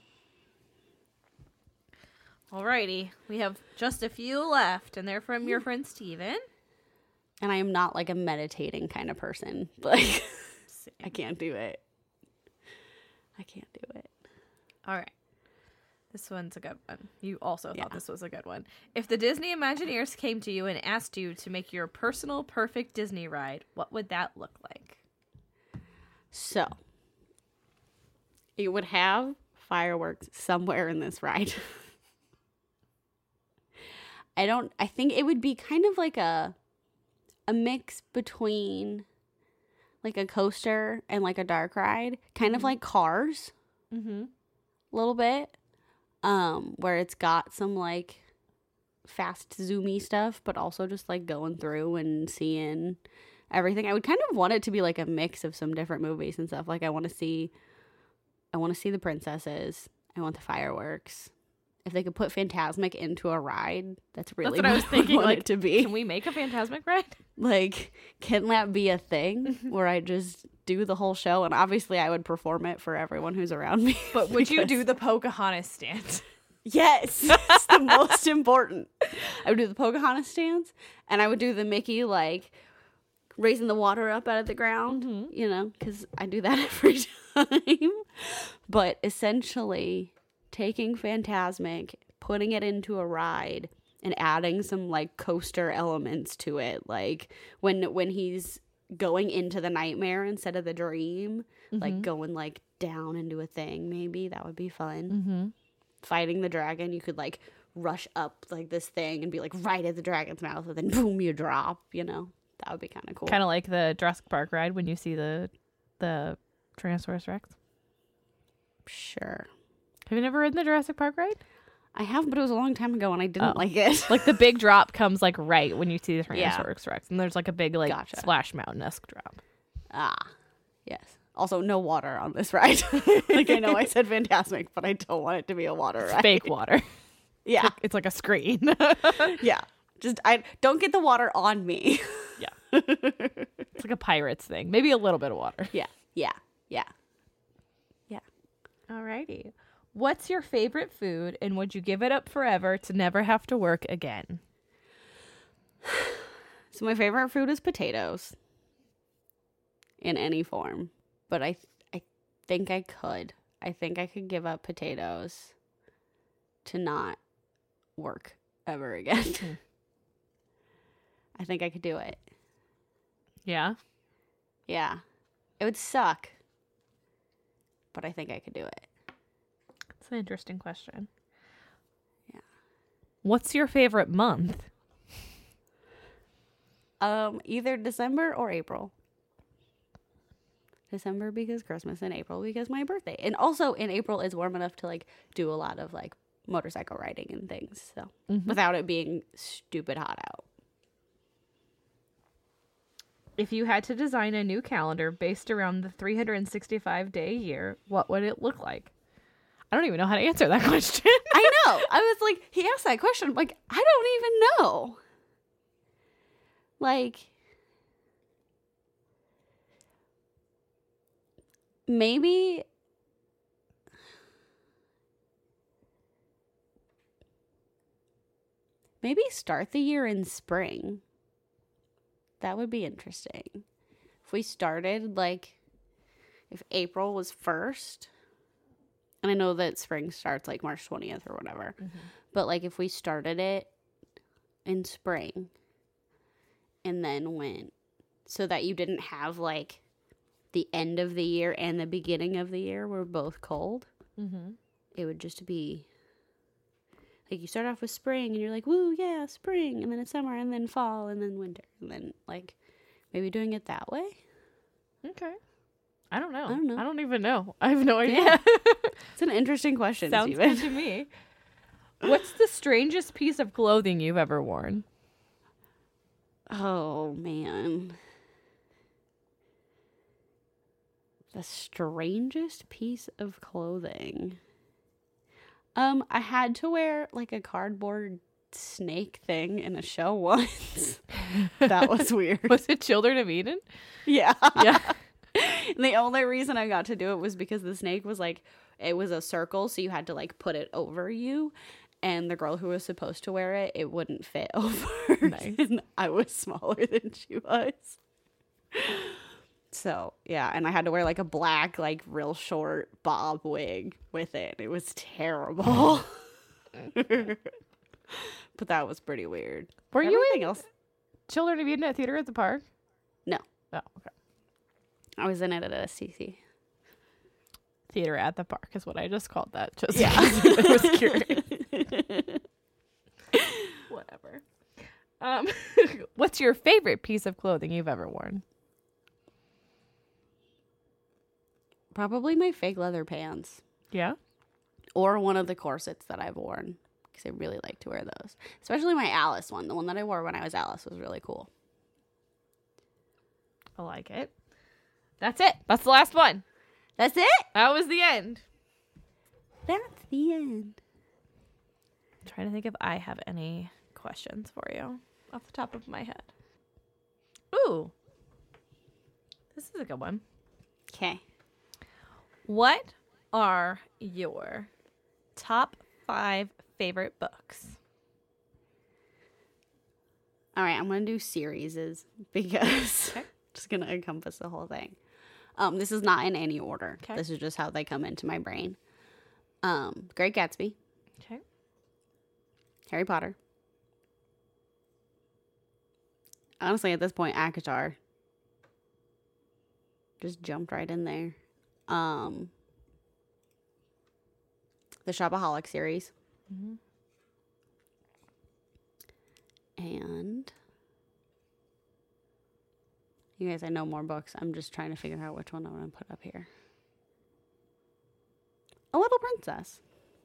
[SPEAKER 2] Alrighty, we have just a few left, and they're from your friend Steven.
[SPEAKER 1] And I am not, like, a meditating kind of person. Like, I can't do it.
[SPEAKER 2] All right. This one's a good one. You also thought this was a good one. If the Disney Imagineers came to you and asked you to make your personal perfect Disney ride, what would that look like? So,
[SPEAKER 1] it would have fireworks somewhere in this ride. I think it would be kind of like a mix between, like, a coaster and, like, a dark ride. Kind of like Cars. A little bit. Where it's got some, like, fast zoomy stuff, but also just like going through and seeing everything. I would kind of want it to be like a mix of some different movies and stuff. Like I want to see the princesses. I want the fireworks. If they could put Fantasmic into a ride, that's really
[SPEAKER 2] what I was thinking.
[SPEAKER 1] want
[SPEAKER 2] Like,
[SPEAKER 1] it to be.
[SPEAKER 2] can we make a Fantasmic ride?
[SPEAKER 1] Like, can that be a thing where I just do the whole show? And obviously I would perform it for everyone who's around me.
[SPEAKER 2] But would you do the Pocahontas stance?
[SPEAKER 1] Yes, it's the most important. I would do the Pocahontas stance, and I would do the Mickey, like, raising the water up out of the ground, you know, because I do that every time. But essentially, taking Fantasmic, putting it into a ride, and adding some, like, coaster elements to it. Like, when he's going into the nightmare instead of the dream, like, going, like, down into a thing, maybe. That would be fun. Fighting the dragon, you could, like, rush up, like, this thing and be, like, right at the dragon's mouth, and then, boom, you drop, you know? That would be kind of cool.
[SPEAKER 2] Kind of like the Jurassic Park ride when you see the Tyrannosaurus Rex.
[SPEAKER 1] Sure.
[SPEAKER 2] Have you never ridden the Jurassic Park ride?
[SPEAKER 1] I have, but it was a long time ago, and I didn't like it.
[SPEAKER 2] Like the big drop comes like right when you see the Tyrannosaurus Rex, and there's like a big like Splash Mountain-esque drop.
[SPEAKER 1] Ah, yes. Also, no water on this ride. Like, I know I said Fantasmic, but I don't want it to be a water ride.
[SPEAKER 2] Fake water.
[SPEAKER 1] Yeah.
[SPEAKER 2] It's like a screen.
[SPEAKER 1] Yeah. Just, I don't get the water on me.
[SPEAKER 2] Yeah. It's like a Pirates thing. Maybe a little bit of water.
[SPEAKER 1] Yeah. Yeah. Yeah. Yeah.
[SPEAKER 2] Alrighty. What's your favorite food, and would you give it up forever to never have to work again?
[SPEAKER 1] So my favorite food is potatoes. In any form. But I think I could. I think I could give up potatoes to not work ever again. I think I could do it.
[SPEAKER 2] Yeah?
[SPEAKER 1] Yeah. It would suck. But I think I could do it.
[SPEAKER 2] That's an interesting question.
[SPEAKER 1] Yeah.
[SPEAKER 2] What's your favorite month?
[SPEAKER 1] Either December or April. December because Christmas, and April because my birthday. And also in April it's warm enough to like do a lot of like motorcycle riding and things. So without it being stupid hot out.
[SPEAKER 2] If you had to design a new calendar based around the 365-day year, what would it look like? I don't even know how to answer that question.
[SPEAKER 1] I know. I was like, he asked that question. I'm like, I don't even know. Like, maybe start the year in spring. That would be interesting. If we started, like, if April was 1st, and I know that spring starts, like, March 20th or whatever, but, like, if we started it in spring and then went so that you didn't have, like, the end of the year and the beginning of the year were both cold, it would just be, like, you start off with spring, and you're like, woo, yeah, spring, and then it's summer, and then fall, and then winter, and then, like, maybe doing it that way?
[SPEAKER 2] Okay. I don't know.
[SPEAKER 1] I
[SPEAKER 2] don't even know. I have no idea.
[SPEAKER 1] Yeah. It's an interesting question,
[SPEAKER 2] Sounds
[SPEAKER 1] Steven.
[SPEAKER 2] good to me. What's the strangest piece of clothing you've ever worn?
[SPEAKER 1] Oh, man. The strangest piece of clothing. I had to wear like a cardboard snake thing in a show once. That was weird.
[SPEAKER 2] Was it Children of Eden?
[SPEAKER 1] Yeah.
[SPEAKER 2] Yeah.
[SPEAKER 1] And the only reason I got to do it was because the snake was like, it was a circle, so you had to like put it over you. And the girl who was supposed to wear it, it wouldn't fit over.
[SPEAKER 2] Nice.
[SPEAKER 1] And I was smaller than she was. So, yeah, and I had to wear like a black, like real short bob wig with it. It was terrible. But that was pretty weird.
[SPEAKER 2] Were you
[SPEAKER 1] Everything
[SPEAKER 2] in
[SPEAKER 1] else?
[SPEAKER 2] Children of Eden at Theater at the Park?
[SPEAKER 1] No.
[SPEAKER 2] Oh, okay.
[SPEAKER 1] I was in it at STC.
[SPEAKER 2] Theater at the Park is what I just called that. Just
[SPEAKER 1] Yeah.
[SPEAKER 2] I was curious. Whatever. What's your favorite piece of clothing you've ever worn?
[SPEAKER 1] Probably my fake leather pants.
[SPEAKER 2] Yeah.
[SPEAKER 1] Or one of the corsets that I've worn. because I really like to wear those. Especially my Alice one. The one that I wore when I was Alice was really cool.
[SPEAKER 2] I like it. That's it. That's the last one.
[SPEAKER 1] That's it?
[SPEAKER 2] That was the end.
[SPEAKER 1] That's the end.
[SPEAKER 2] I'm trying to think if I have any questions for you off the top of my head. Ooh. This is a good one.
[SPEAKER 1] Okay.
[SPEAKER 2] What are your top 5 favorite books?
[SPEAKER 1] All right, I'm going to do series because
[SPEAKER 2] Okay.
[SPEAKER 1] just going to encompass the whole thing. This is not in any order.
[SPEAKER 2] Okay.
[SPEAKER 1] This is just how they come into my brain. Great Gatsby,
[SPEAKER 2] Okay.
[SPEAKER 1] Harry Potter. Honestly, at this point, ACOTAR just jumped right in there. The Shopaholic series.
[SPEAKER 2] Mm-hmm.
[SPEAKER 1] And you guys, I know more books. I'm just trying to figure out which one I'm going to put up here. A Little Princess.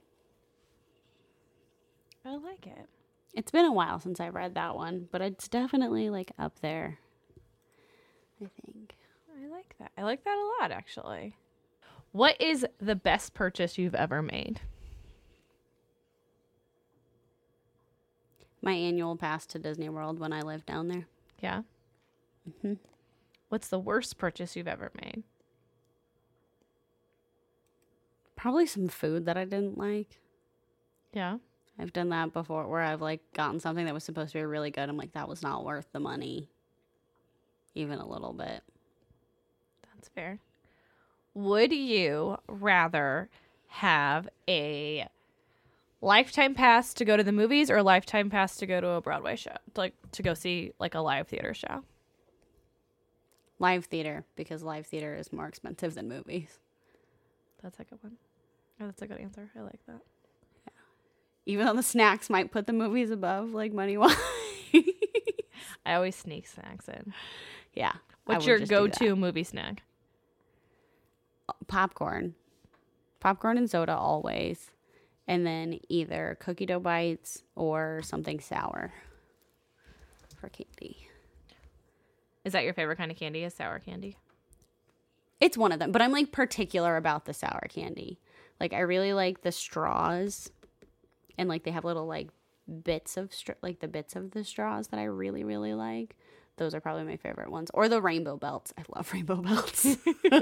[SPEAKER 2] I like it.
[SPEAKER 1] It's been a while since I read that one, but it's definitely like up there, I think.
[SPEAKER 2] I like that. I like that a lot, actually. What is the best purchase you've ever made?
[SPEAKER 1] My annual pass to Disney World when I lived down there.
[SPEAKER 2] Yeah.
[SPEAKER 1] Mm-hmm.
[SPEAKER 2] What's the worst purchase you've ever made?
[SPEAKER 1] Probably some food that I didn't like.
[SPEAKER 2] Yeah.
[SPEAKER 1] I've done that before where I've like gotten something that was supposed to be really good. I'm like, that was not worth the money. Even a little bit.
[SPEAKER 2] That's fair. Would you rather have a lifetime pass to go to the movies or a lifetime pass to go to a Broadway show? Like to go see like a live theater show?
[SPEAKER 1] Live theater, because live theater is more expensive than movies.
[SPEAKER 2] That's a good one. Oh, that's a good answer. I like that.
[SPEAKER 1] Even though the snacks might put the movies above, like money-wise.
[SPEAKER 2] I always sneak snacks in.
[SPEAKER 1] Yeah.
[SPEAKER 2] What's your go-to movie snack?
[SPEAKER 1] Popcorn. Popcorn and soda always. And then either cookie dough bites or something sour for candy.
[SPEAKER 2] Is that your favorite kind of candy? Is sour candy?
[SPEAKER 1] It's one of them, but I'm like particular about the sour candy. Like I really like the straws, and like they have little like bits of the bits of the straws that I really, really like. Those are probably my favorite ones. Or the rainbow belts. I love rainbow belts.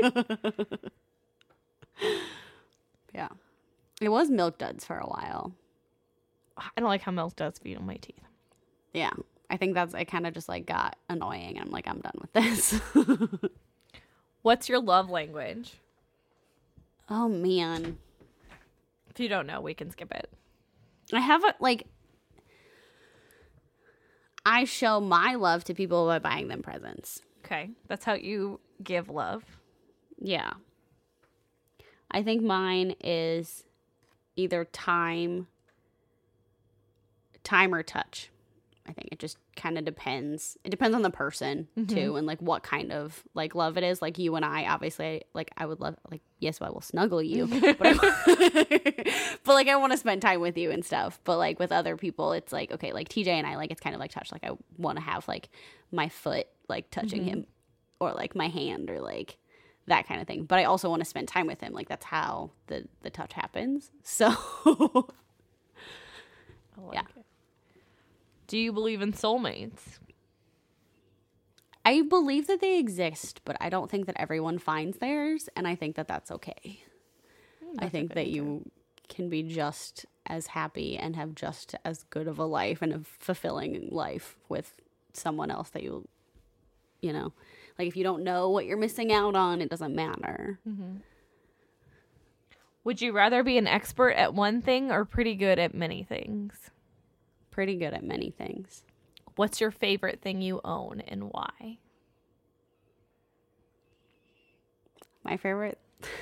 [SPEAKER 1] Yeah. It was Milk Duds for a while.
[SPEAKER 2] I don't like how milk does feed on my teeth.
[SPEAKER 1] Yeah. I think it kind of just like got annoying. And I'm like, I'm done with this.
[SPEAKER 2] What's your love language?
[SPEAKER 1] Oh, man.
[SPEAKER 2] If you don't know, we can skip it.
[SPEAKER 1] I have I show my love to people by buying them presents.
[SPEAKER 2] Okay. That's how you give love.
[SPEAKER 1] Yeah. I think mine is either time or touch. I think it just kind of depends. It depends on the person too, and like what kind of like love it is. Like you and I, obviously, like I would love, like, yes, I will snuggle you, but like I want to spend time with you and stuff. But like with other people, it's like, okay, like TJ and I, like it's kind of like touch. Like I want to have like my foot like touching him, or like my hand, or like that kind of thing. But I also want to spend time with him. Like that's how the touch happens. So
[SPEAKER 2] I like it. Do you believe in soulmates?
[SPEAKER 1] I believe that they exist, but I don't think that everyone finds theirs, and I think that that's okay. I think that you can be just as happy and have just as good of a life and a fulfilling life with someone else that you know, like if you don't know what you're missing out on, it doesn't matter.
[SPEAKER 2] Mm-hmm. Would you rather be an expert at one thing or pretty good at many things?
[SPEAKER 1] Pretty good at many things.
[SPEAKER 2] What's your favorite thing you own and why?
[SPEAKER 1] My favorite.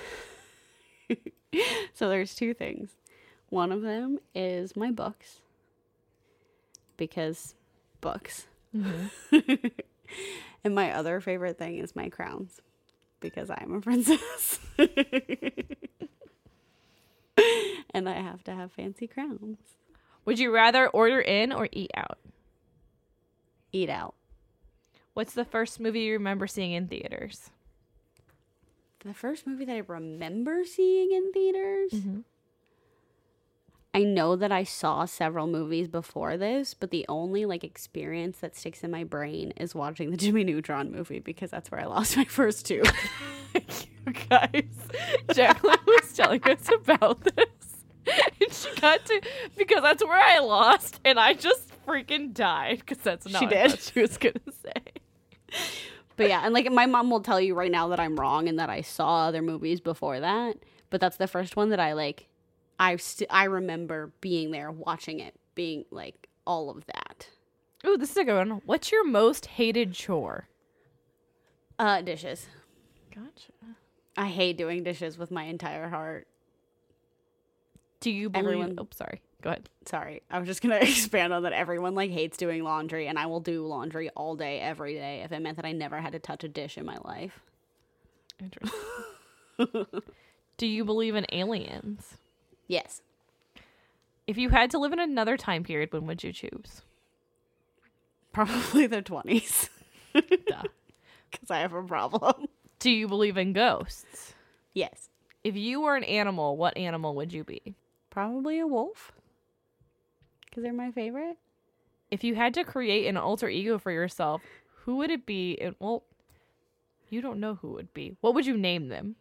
[SPEAKER 1] So there's two things. One of them is my books. Because books. Mm-hmm. And my other favorite thing is my crowns. Because I'm a princess. And I have to have fancy crowns.
[SPEAKER 2] Would you rather order in or eat out?
[SPEAKER 1] Eat out.
[SPEAKER 2] What's the first movie you remember seeing in theaters?
[SPEAKER 1] The first movie that I remember seeing in theaters?
[SPEAKER 2] Mm-hmm.
[SPEAKER 1] I know that I saw several movies before this, but the only like experience that sticks in my brain is watching the Jimmy Neutron movie because that's where I lost my first two.
[SPEAKER 2] You guys, Jacqueline was telling us about this, and she got to, because that's where I lost, and I just freaking died because that's not what I thought she was gonna say.
[SPEAKER 1] But yeah, and like my mom will tell you right now that I'm wrong and that I saw other movies before that, but that's the first one that I like. I remember being there, watching it, being like all of that.
[SPEAKER 2] Ooh, this is a good one. What's your most hated chore?
[SPEAKER 1] Dishes.
[SPEAKER 2] Gotcha.
[SPEAKER 1] I hate doing dishes with my entire heart.
[SPEAKER 2] Do you believe... Oh, sorry. Go ahead.
[SPEAKER 1] Sorry. I was just going to expand on that. Everyone like hates doing laundry, and I will do laundry all day, every day, if it meant that I never had to touch a dish in my life.
[SPEAKER 2] Interesting. Do you believe in aliens?
[SPEAKER 1] Yes.
[SPEAKER 2] If you had to live in another time period, when would you choose?
[SPEAKER 1] Probably the 20s.
[SPEAKER 2] Duh.
[SPEAKER 1] Because I have a problem.
[SPEAKER 2] Do you believe in ghosts?
[SPEAKER 1] Yes.
[SPEAKER 2] If you were an animal, what animal would you be?
[SPEAKER 1] Probably a wolf. Because they're my favorite.
[SPEAKER 2] If you had to create an alter ego for yourself, who would it be? And, well, you don't know who it would be. What would you name them?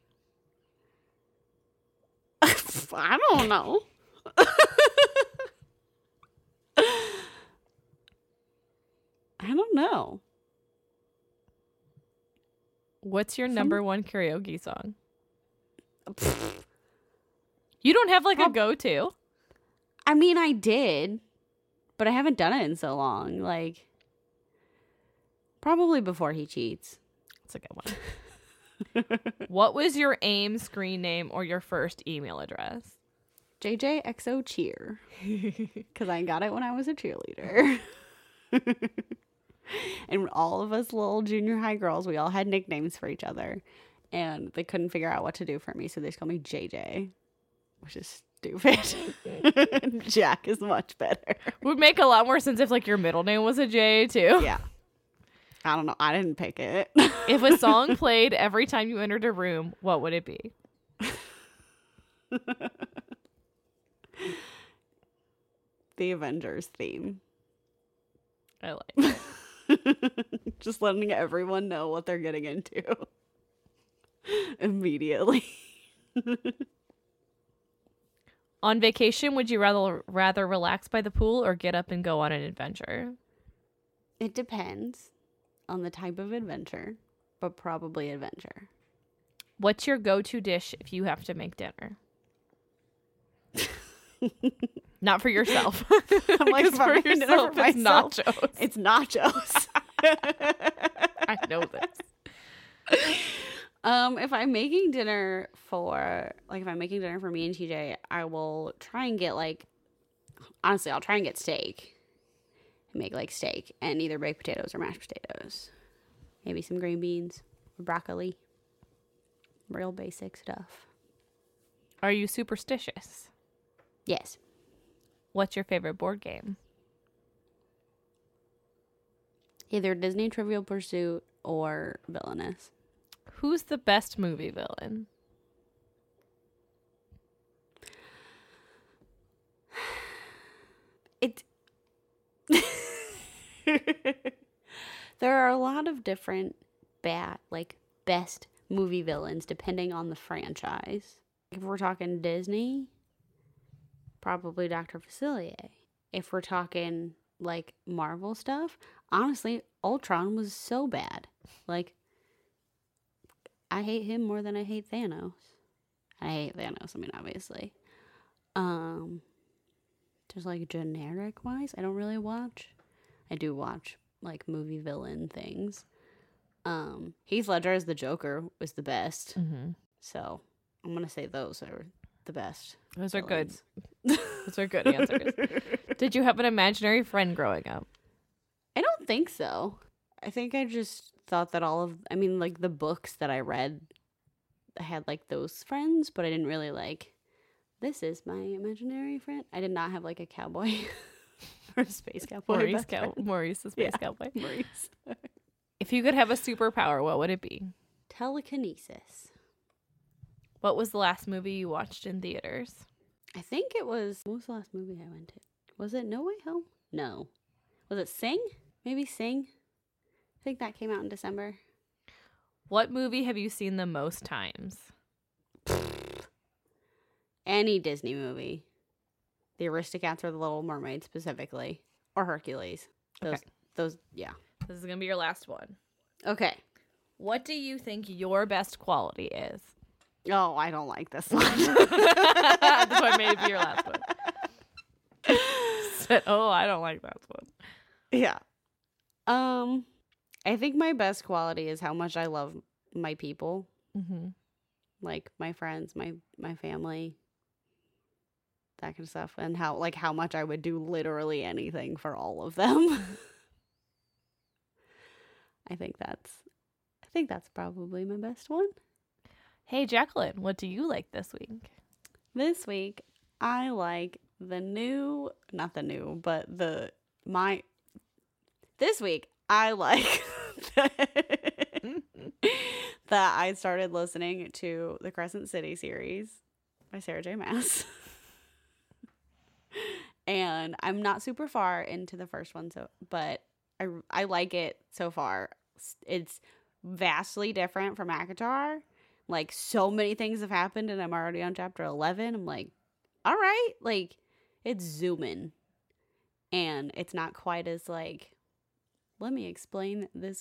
[SPEAKER 1] I don't know. I don't know.
[SPEAKER 2] What's your number one karaoke song? You don't have like a go-to?
[SPEAKER 1] I mean, I did, but I haven't done it in so long. Like, probably Before He Cheats.
[SPEAKER 2] That's a good one. What was your AIM screen name or your first email address?
[SPEAKER 1] JJXO Cheer. Because I got it when I was a cheerleader. And all of us little junior high girls, we all had nicknames for each other. And they couldn't figure out what to do for me, so they just called me JJ, which is stupid. Jack is much better.
[SPEAKER 2] Would make a lot more sense if like your middle name was a J too.
[SPEAKER 1] Yeah. I don't know. I didn't pick it.
[SPEAKER 2] If a song played every time you entered a room, what would it be?
[SPEAKER 1] The Avengers theme.
[SPEAKER 2] I like it.
[SPEAKER 1] Just letting everyone know what they're getting into. Immediately.
[SPEAKER 2] On vacation, would you rather relax by the pool or get up and go on an adventure?
[SPEAKER 1] It depends on the type of adventure, but probably adventure.
[SPEAKER 2] What's your go-to dish if you have to make dinner? Not for yourself.
[SPEAKER 1] I'm like,
[SPEAKER 2] for yourself, it's nachos.
[SPEAKER 1] It's nachos.
[SPEAKER 2] I know this.
[SPEAKER 1] If I'm making dinner for me and TJ, I will try and get honestly, I'll try and get steak. Make like steak and either baked potatoes or mashed potatoes. Maybe some green beans or broccoli. Real basic stuff.
[SPEAKER 2] Are you superstitious?
[SPEAKER 1] Yes.
[SPEAKER 2] What's your favorite board game?
[SPEAKER 1] Either Disney Trivial Pursuit or Villainous.
[SPEAKER 2] Who's the best movie villain?
[SPEAKER 1] There are a lot of different best movie villains depending on the franchise. If we're talking Disney, probably Dr. Facilier. If we're talking like Marvel stuff, honestly, Ultron was so bad. Like, I hate him more than I hate Thanos. I hate Thanos, I mean, obviously. Just like generic wise, I don't really watch. I do watch like movie villain things. Heath Ledger as the Joker was the best. Mm-hmm. So I'm gonna say those are the best.
[SPEAKER 2] Those are villains. Good. Those are good answers. Did you have an imaginary friend growing up?
[SPEAKER 1] I don't think so. I think I just thought that the books that I read, I had like those friends, but I didn't really like This is my imaginary friend. I did not have like a cowboy or a space cowboy.
[SPEAKER 2] Maurice the space cowboy.
[SPEAKER 1] Maurice.
[SPEAKER 2] If you could have a superpower, what would it be?
[SPEAKER 1] Telekinesis.
[SPEAKER 2] What was the last movie you watched in theaters?
[SPEAKER 1] I think it was. What was the last movie I went to? Was it No Way Home? No. Was it Sing? Maybe Sing? I think that came out in December.
[SPEAKER 2] What movie have you seen the most times?
[SPEAKER 1] Any Disney movie. The Aristocats or The Little Mermaid specifically. Or Hercules. Those, yeah.
[SPEAKER 2] This is going to be your last one.
[SPEAKER 1] Okay.
[SPEAKER 2] What do you think your best quality is?
[SPEAKER 1] Oh, I don't like this one.
[SPEAKER 2] That's why maybe your last one. Said, I don't like that one.
[SPEAKER 1] Yeah. I think my best quality is how much I love my people.
[SPEAKER 2] Mm-hmm.
[SPEAKER 1] Like my friends, my family, that kind of stuff, and how much I would do literally anything for all of them. I think that's probably my best one.
[SPEAKER 2] Hey, Jacqueline, what do you like this week?
[SPEAKER 1] This week, I like this week, I like that I started listening to the Crescent City series by Sarah J. Maas. And I'm not super far into the first one, but I like it so far. It's vastly different from ACOTAR. Like, so many things have happened, and I'm already on chapter 11. I'm like, all right. Like, it's zooming. And it's not quite as, like, let me explain this,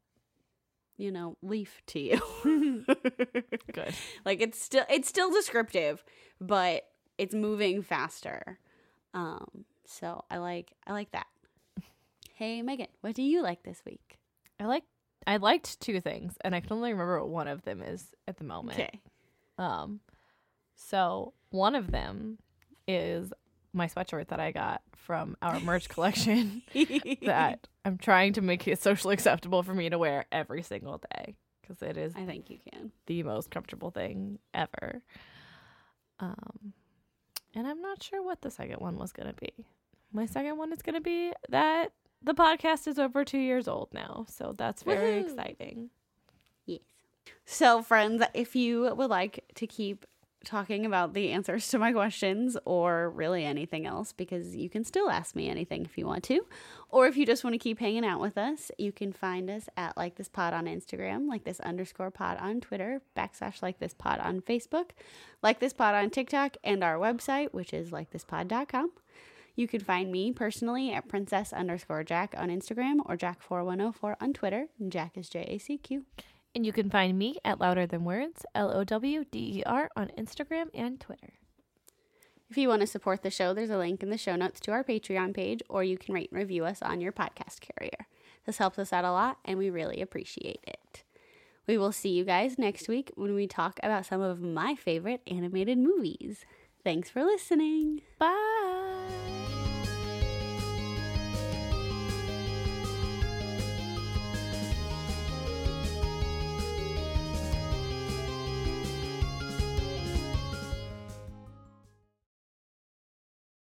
[SPEAKER 1] leaf to you.
[SPEAKER 2] Good.
[SPEAKER 1] Like, it's still descriptive, but it's moving faster. So I like that. Hey, Megan, what do you like this week?
[SPEAKER 2] I liked two things, and I can only remember what one of them is at the moment.
[SPEAKER 1] Okay.
[SPEAKER 2] So one of them is my sweatshirt that I got from our merch collection that I'm trying to make it socially acceptable for me to wear every single day, because it is,
[SPEAKER 1] I think you can,
[SPEAKER 2] the most comfortable thing ever. And I'm not sure what the second one was going to be. My second one is going to be that the podcast is over 2 years old now, so that's very exciting.
[SPEAKER 1] Yes. So, friends, if you would like to keep talking about the answers to my questions, or really anything else, because you can still ask me anything if you want to, or if you just want to keep hanging out with us, you can find us at Like This Pod on Instagram, _pod on Twitter, /LikeThisPod on Facebook, Like This Pod on TikTok, and our website, which is likethispod.com. You can find me personally at princess_Jack on Instagram, or Jack4104 on Twitter. Jack is JACQ.
[SPEAKER 2] And you can find me at Louder Than Words, LOWDER, on Instagram and Twitter.
[SPEAKER 1] If you want to support the show, there's a link in the show notes to our Patreon page, or you can rate and review us on your podcast carrier. This helps us out a lot, and we really appreciate it. We will see you guys next week when we talk about some of my favorite animated movies. Thanks for listening.
[SPEAKER 2] Bye.